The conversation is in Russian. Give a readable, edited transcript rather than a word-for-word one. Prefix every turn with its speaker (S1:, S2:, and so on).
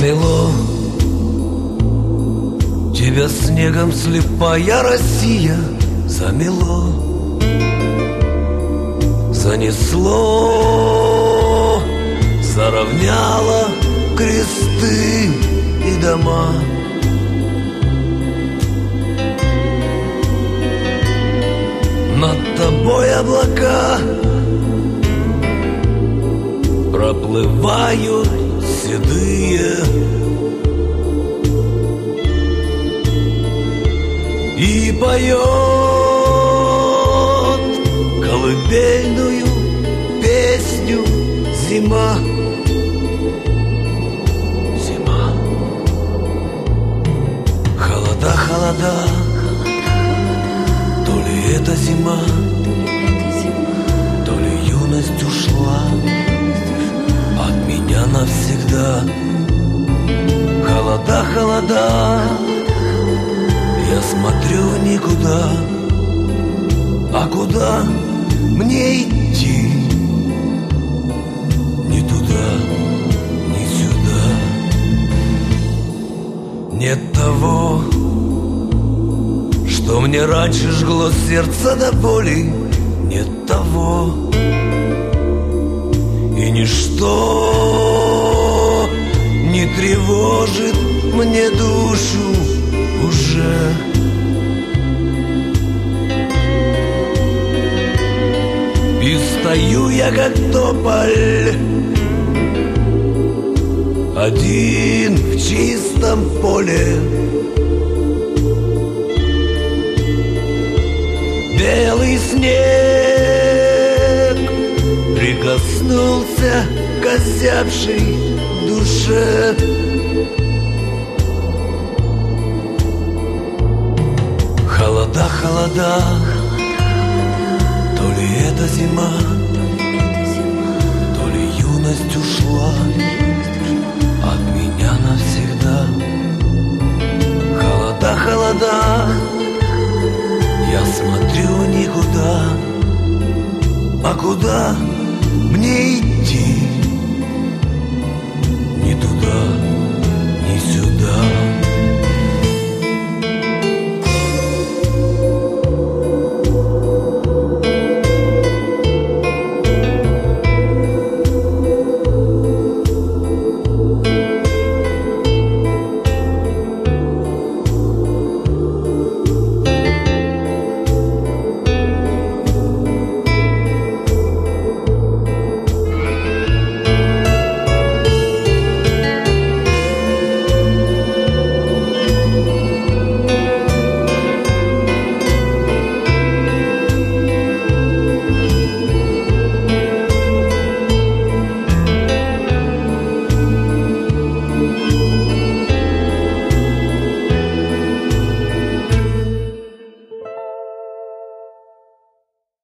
S1: Замело тебя снегом, слепая Россия. Замело, занесло, заровняло кресты и дома. Над тобой облака проплывают седые, и поет колыбельную песню зима. Зима. Холода, холода, то ли это зима, то ли юность ушла от меня навсегда. Холода, холода, я смотрю в никуда. А куда мне идти? Ни туда, ни сюда. Нет того, что мне раньше жгло сердце до боли. Нет того, и ничто не тревожит мне душу уже. И стою я как тополь, один в чистом поле. Белый снег прикоснулся к озябшей душе. Холода, холода, то ли это зима, то ли юность ушла от меня навсегда. Холода, холода, я смотрю никуда. А куда мне идти? Ни туда, ни сюда.